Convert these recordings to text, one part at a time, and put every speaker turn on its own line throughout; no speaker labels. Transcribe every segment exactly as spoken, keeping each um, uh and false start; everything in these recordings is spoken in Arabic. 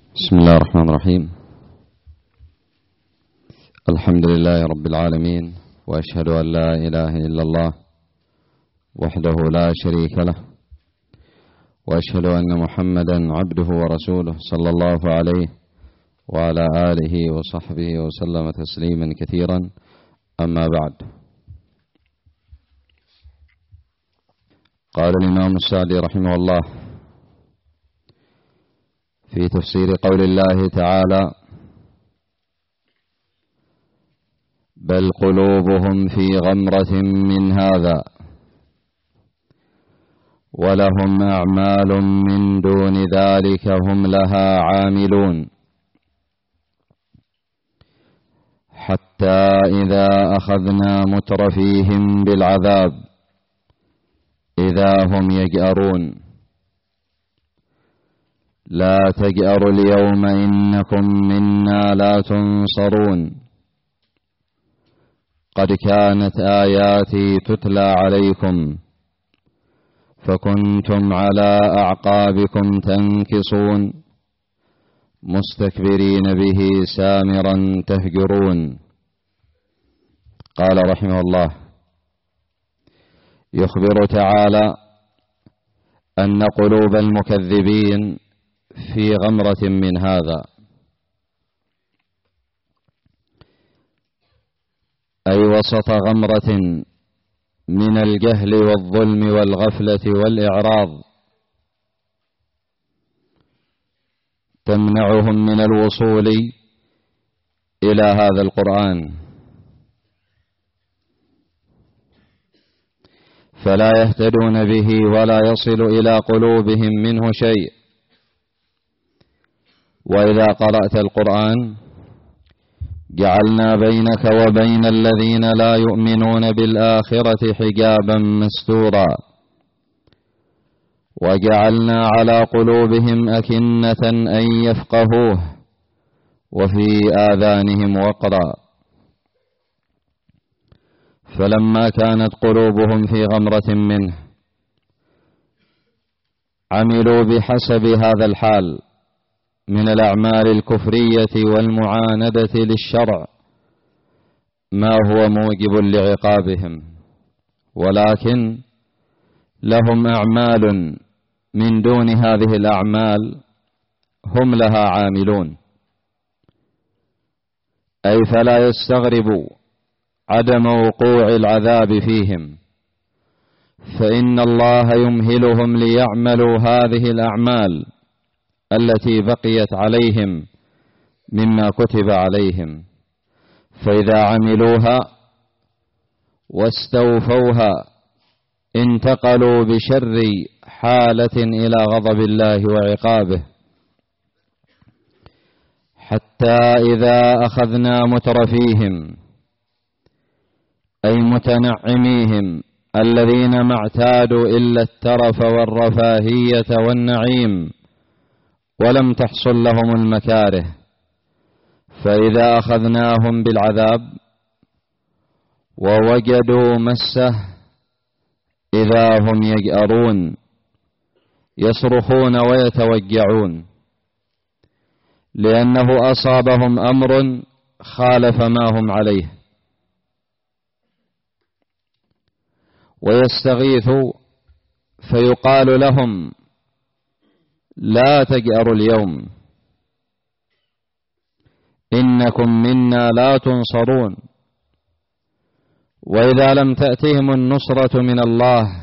بسم الله الرحمن الرحيم. الحمد لله رب العالمين، وأشهد أن لا إله إلا الله وحده لا شريك له، وأشهد أن محمدا عبده ورسوله صلى الله عليه وعلى آله وصحبه وسلم تسليما كثيرا. أما بعد، قال الإمام السعدي رحمه الله في تفسير قول الله تعالى: بل قلوبهم في غمرة من هذا ولهم أعمال من دون ذلك هم لها عاملون، حتى إذا أخذنا مترفيهم بالعذاب إذا هم يجأرون. لا تجأروا اليوم إنكم منا لا تنصرون، قد كانت آياتي تتلى عليكم فكنتم على أعقابكم تنكصون، مستكبرين به سامرا تهجرون. قال رحمه الله: يخبر تعالى أن قلوب المكذبين في غمرة من هذا، أي وسط غمرة من الجهل والظلم والغفلة والإعراض تمنعهم من الوصول إلى هذا القرآن، فلا يهتدون به ولا يصل إلى قلوبهم منه شيء. وإذا قرأت القرآن جعلنا بينك وبين الذين لا يؤمنون بالآخرة حجابا مستورا، وجعلنا على قلوبهم أكنة أن يفقهوه وفي آذانهم وقرا. فلما كانت قلوبهم في غمرة منه عملوا بحسب هذا الحال من الأعمال الكفرية والمعاندة للشرع ما هو موجب لعقابهم، ولكن لهم أعمال من دون هذه الأعمال هم لها عاملون، أي فلا يستغربوا عدم وقوع العذاب فيهم، فإن الله يمهلهم ليعملوا هذه الأعمال التي بقيت عليهم مما كتب عليهم، فإذا عملوها واستوفوها انتقلوا بشر حالة إلى غضب الله وعقابه، حتى إذا أخذنا مترفيهم أي متنعميهم الذين ما اعتادوا إلا الترف والرفاهية والنعيم ولم تحصل لهم المكاره، فإذا أخذناهم بالعذاب ووجدوا مسه إذا هم يجأرون يصرخون ويتوجعون، لأنه أصابهم أمر خالف ما هم عليه، ويستغيثوا فيقال لهم: لا تجأروا اليوم إنكم منا لا تنصرون. وإذا لم تأتهم النصرة من الله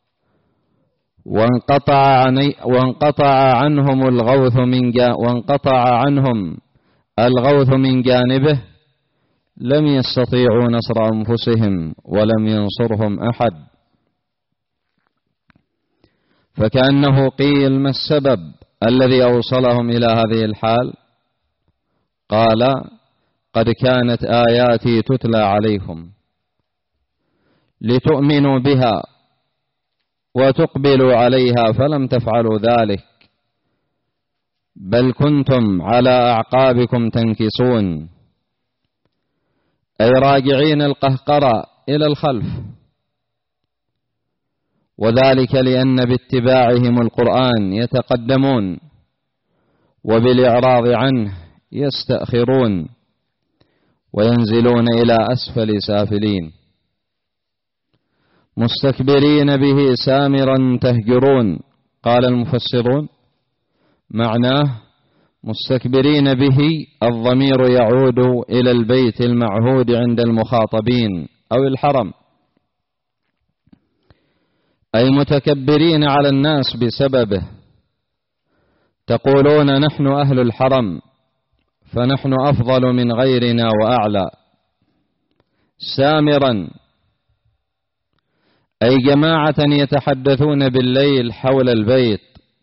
وانقطع عن وانقطع عنهم الغوث من جا وانقطع عنهم الغوث من جانبه لم يستطيعوا نصر أنفسهم ولم ينصرهم أحد. فكأنه قيل: ما السبب الذي أوصلهم إلى هذه الحال؟ قال: قد كانت آياتي تتلى عليكم لتؤمنوا بها وتقبلوا عليها فلم تفعلوا ذلك، بل كنتم على أعقابكم تنكصون، أي راجعين القهقرة إلى الخلف، وذلك لأن باتباعهم القرآن يتقدمون وبالإعراض عنه يستأخرون وينزلون إلى أسفل سافلين، مستكبرين به سامرا تهجرون. قال المفسرون معناه مستكبرين به الضمير يعود إلى البيت المعهود عند المخاطبين أو الحرم، أي متكبرين على الناس بسببه، تقولون نحن أهل الحرم فنحن أفضل من غيرنا وأعلى. سامرا أي جماعة يتحدثون بالليل حول البيت،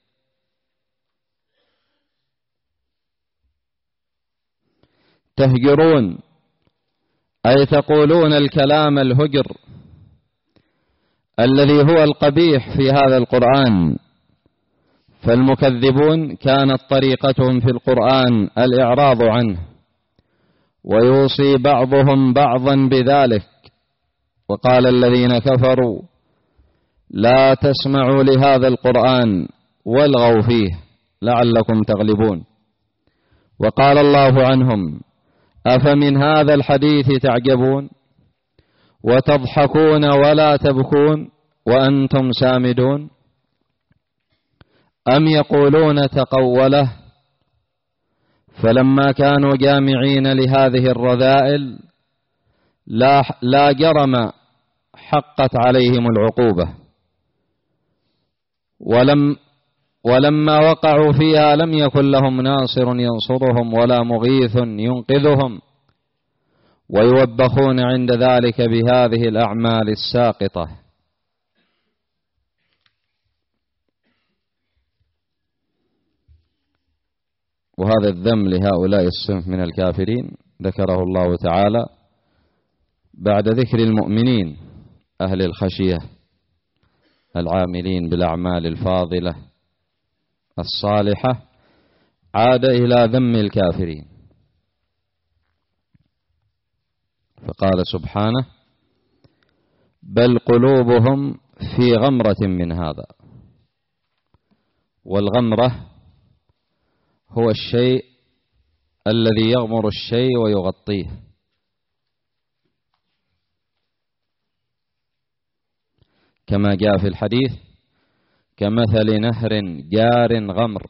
تهجرون أي تقولون الكلام الهجر الذي هو القبيح في هذا القرآن. فالمكذبون كانت طريقتهم في القرآن الإعراض عنه، ويوصي بعضهم بعضا بذلك. وقال الذين كفروا لا تسمعوا لهذا القرآن والغوا فيه لعلكم تغلبون. وقال الله عنهم أفمن هذا الحديث تعجبون وتضحكون ولا تبكون وأنتم سامدون أم يقولون تقوله. فلما كانوا جامعين لهذه الرذائل لا, لا جرم حقت عليهم العقوبة، ولم ولما وقعوا فيها لم يكن لهم ناصر ينصرهم ولا مغيث ينقذهم، ويوبخون عند ذلك بهذه الأعمال الساقطة. وهذا الذم لهؤلاء الصنف من الكافرين ذكره الله تعالى بعد ذكر المؤمنين أهل الخشية العاملين بالأعمال الفاضلة الصالحة، عاد إلى ذم الكافرين فقال سبحانه بل قلوبهم في غمرة من هذا. والغمرة هو الشيء الذي يغمر الشيء ويغطيه، كما جاء في الحديث كمثل نهر جار غمر.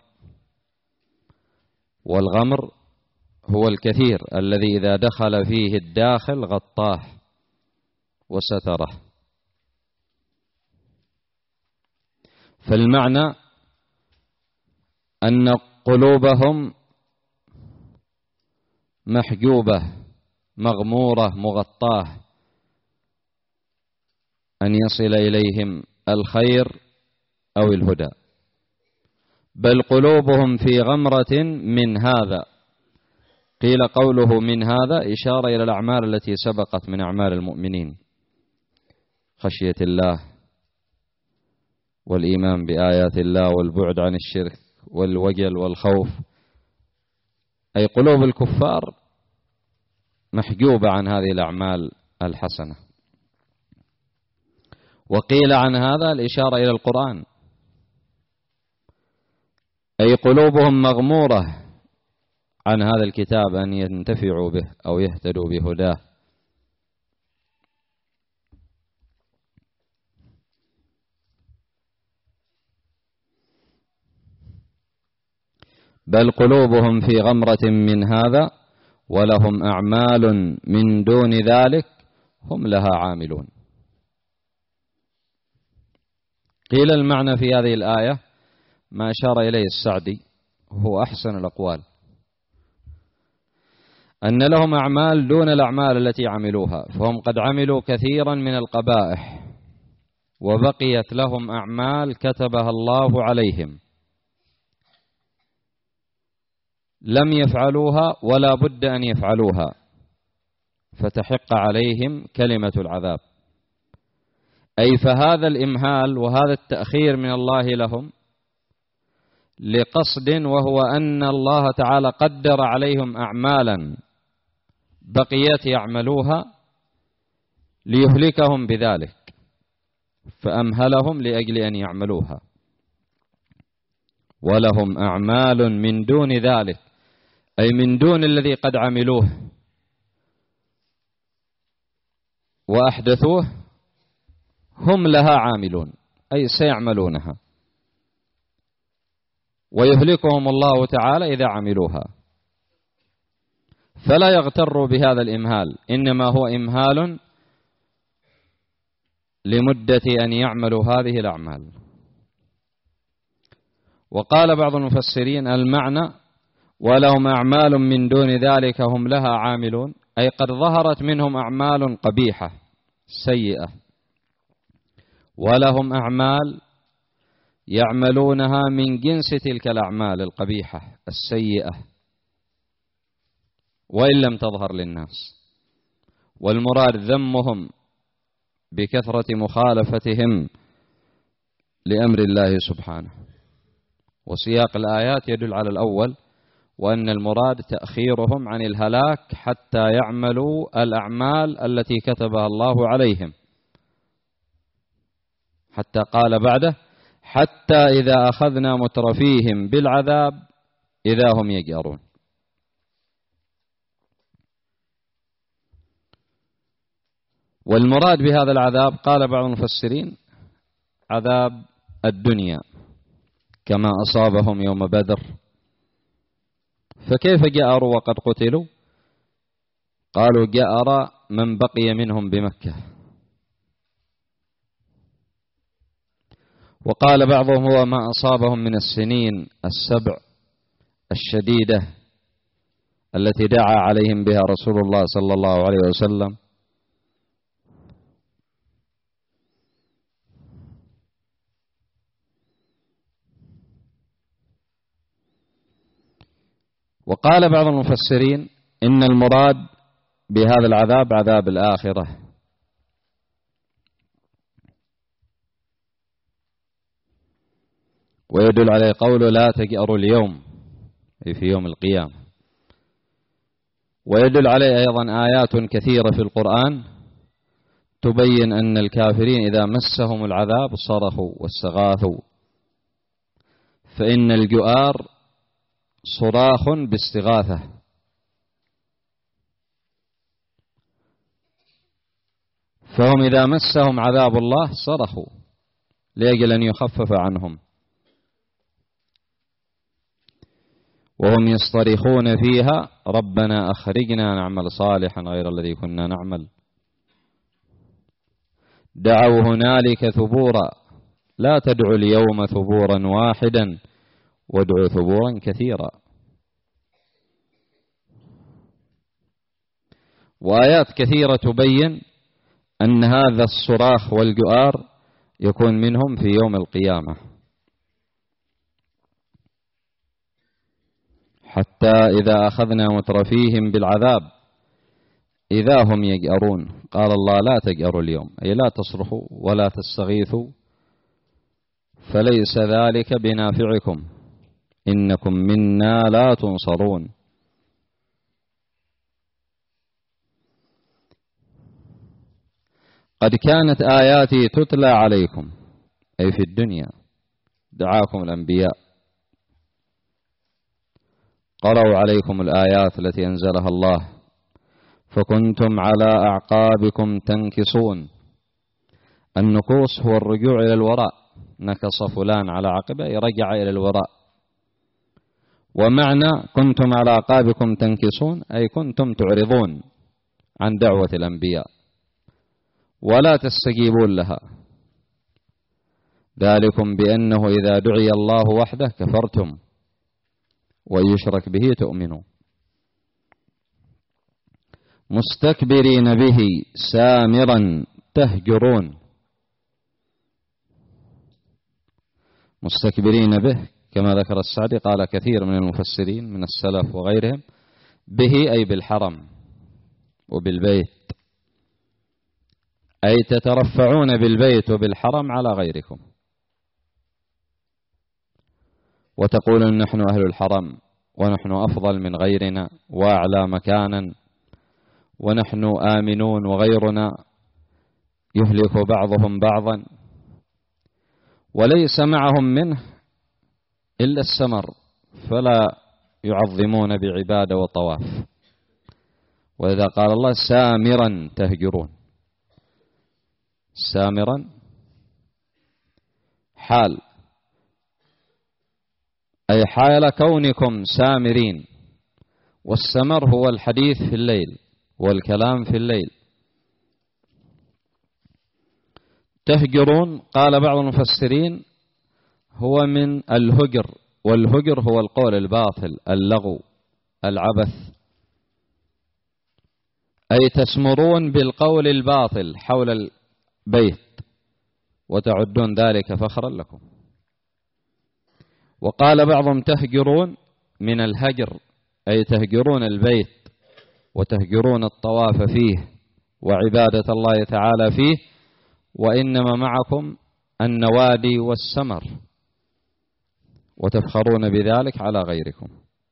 والغمر هو الكثير الذي إذا دخل فيه الداخل غطاه وستره. فالمعنى أن قلوبهم محجوبة مغمورة مغطاة أن يصل إليهم الخير أو الهدى. بل قلوبهم في غمرة من هذا. قيل قوله من هذا إشارة إلى الأعمال التي سبقت من أعمال المؤمنين، خشية الله والإيمان بآيات الله والبعد عن الشرك والوجل والخوف. أي قلوب الكفار محجوبة عن هذه الأعمال الحسنة. وقيل عن هذا الإشارة إلى القرآن، أي قلوبهم مغمورة عن هذا الكتاب أن ينتفعوا به أو يهتدوا بهداه. بل قلوبهم في غمرة من هذا ولهم أعمال من دون ذلك هم لها عاملون. قيل المعنى في هذه الآية ما أشار إليه السعدي وهو أحسن الأقوال، أن لهم أعمال دون الأعمال التي عملوها، فهم قد عملوا كثيرا من القبائح وبقيت لهم أعمال كتبها الله عليهم لم يفعلوها ولا بد أن يفعلوها، فتحق عليهم كلمة العذاب. أي فهذا الإمهال وهذا التأخير من الله لهم لقصد، وهو أن الله تعالى قدر عليهم أعمالا بقيت يعملوها ليهلكهم بذلك، فأمهلهم لأجل أن يعملوها. ولهم أعمال من دون ذلك، أي من دون الذي قد عملوه وأحدثوه، هم لها عاملون، أي سيعملونها، ويهلكهم الله تعالى إذا عملوها. فلا يغتروا بهذا الإمهال، إنما هو إمهال لمدة أن يعملوا هذه الأعمال. وقال بعض المفسرين المعنى ولهم أعمال من دون ذلك هم لها عاملون، أي قد ظهرت منهم أعمال قبيحة سيئة، ولهم أعمال يعملونها من جنس تلك الأعمال القبيحة السيئة وإن لم تظهر للناس. والمراد ذمهم بكثرة مخالفتهم لأمر الله سبحانه. وسياق الآيات يدل على الأول، وأن المراد تأخيرهم عن الهلاك حتى يعملوا الأعمال التي كتبها الله عليهم، حتى قال بعده حتى إذا أخذنا مترفيهم بالعذاب إذا هم يجأرون. والمراد بهذا العذاب قال بعض المفسرين عذاب الدنيا كما أصابهم يوم بدر. فكيف جأروا وقد قتلوا؟ قالوا جأر من بقي منهم بمكة. وقال بعضهم هو ما أصابهم من السنين السبع الشديدة التي دعا عليهم بها رسول الله صلى الله عليه وسلم. وقال بعض المفسرين إن المراد بهذا العذاب عذاب الآخرة، ويدل عليه قوله لا تجأروا اليوم، أي في يوم القيامة. ويدل عليه أيضا آيات كثيرة في القرآن تبين أن الكافرين إذا مسهم العذاب صرخوا واستغاثوا، فإن الجؤار صراخ باستغاثة. فهم إذا مسهم عذاب الله صرخوا لأجل أن يخفف عنهم، وهم يصطرخون فيها ربنا أخرجنا نعمل صالحا غير الذي كنا نعمل. دعوا هنالك ثبورا لا تدعوا اليوم ثبورا واحدا وادعوا ثبورا كثيرا. وآيات كثيرة تبين أن هذا الصراخ والجؤار يكون منهم في يوم القيامة، حتى إذا أخذنا مترفيهم بالعذاب إذا هم يجأرون. قال الله لا تجأروا اليوم، أي لا تصرخوا ولا تستغيثوا، فليس ذلك بنافعكم إنكم منا لا تنصرون. قد كانت آياتي تتلى عليكم، أي في الدنيا دعاكم الأنبياء، قرأوا عليكم الآيات التي أنزلها الله فكنتم على أعقابكم تنكصون. النكوص هو الرجوع إلى الوراء، نكص فلان على عقبه رجع إلى الوراء. ومعنى كنتم على أعقابكم تنكصون أي كنتم تعرضون عن دعوة الأنبياء ولا تستجيبون لها، ذلكم بأنه إذا دعي الله وحده كفرتم ويشرك به تؤمنوا. مستكبرين به سامرا تهجرون. مستكبرين به كما ذكر السعدي قال كثير من المفسرين من السلف وغيرهم به أي بالحرم وبالبيت، أي تترفعون بالبيت وبالحرم على غيركم، وتقولون نحن أهل الحرم ونحن أفضل من غيرنا وأعلى مكانا ونحن آمنون وغيرنا يهلك بعضهم بعضا، وليس معهم منه إلا السمر فلا يعظمون بعبادة وطواف. وإذا قال الله سامرا تهجرون، سامرا حال، أي حال كونكم سامرين. والسمر هو الحديث في الليل والكلام في الليل. تهجرون قال بعض المفسرين هو من الهجر، والهجر هو القول الباطل، اللغو، العبث، أي تسمرون بالقول الباطل حول البيت وتعدون ذلك فخرا لكم. وقال بعضهم تهجرون من الهجر، أي تهجرون البيت وتهجرون الطواف فيه وعبادة الله تعالى فيه، وإنما معكم النوادي والسمر وتفخرون بذلك على غيركم.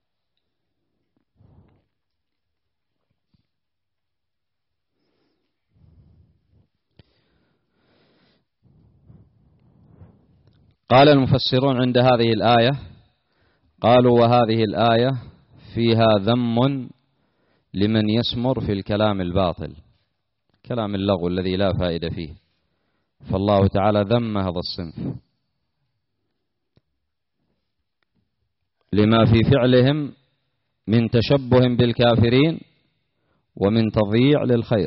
قال المفسرون عند هذه الآية، قالوا وهذه الآية فيها ذم لمن يسمر في الكلام الباطل، كلام اللغو الذي لا فائدة فيه، فالله تعالى ذم هذا الصنف لما في فعلهم من تشبه بالكافرين ومن تضييع للخير.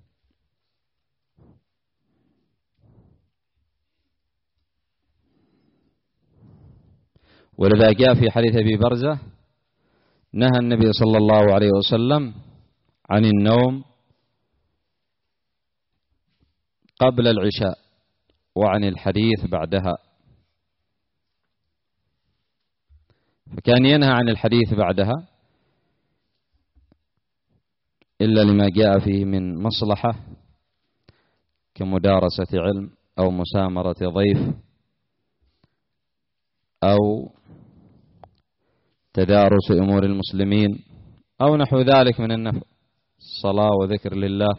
ولذا جاء في حديث أبي برزة نهى النبي صلى الله عليه وسلم عن النوم قبل العشاء وعن الحديث بعدها، فكان ينهى عن الحديث بعدها إلا لما جاء فيه من مصلحة كمدارسة علم أو مسامرة ضيف أو تدارس أمور المسلمين أو نحو ذلك من النفع، الصلاة وذكر لله.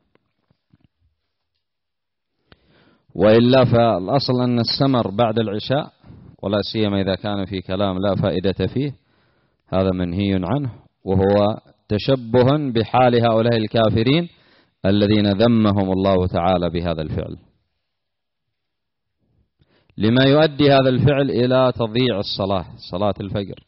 وإلا فالأصل أن السمر بعد العشاء ولا سيما إذا كان في كلام لا فائدة فيه هذا منهي عنه، وهو تشبه بحال هؤلاء الكافرين الذين ذمهم الله تعالى بهذا الفعل، لما يؤدي هذا الفعل إلى تضييع الصلاة، صلاة الفجر،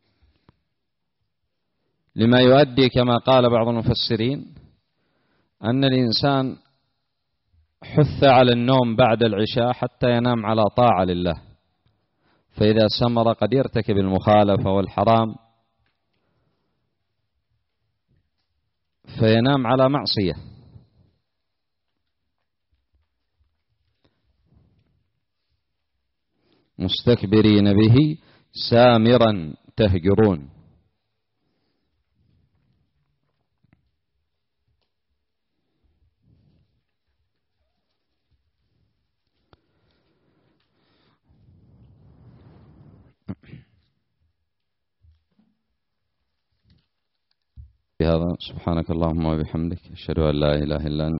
لما يؤدي كما قال بعض المفسرين أن الإنسان حث على النوم بعد العشاء حتى ينام على طاعة لله، فإذا سمر قد يرتكب المخالفة والحرام فينام على معصية. مستكبرين به سامرا تهجرون. بهذا سبحانك اللهم وبحمدك أشهد أن لا إله إلا أنت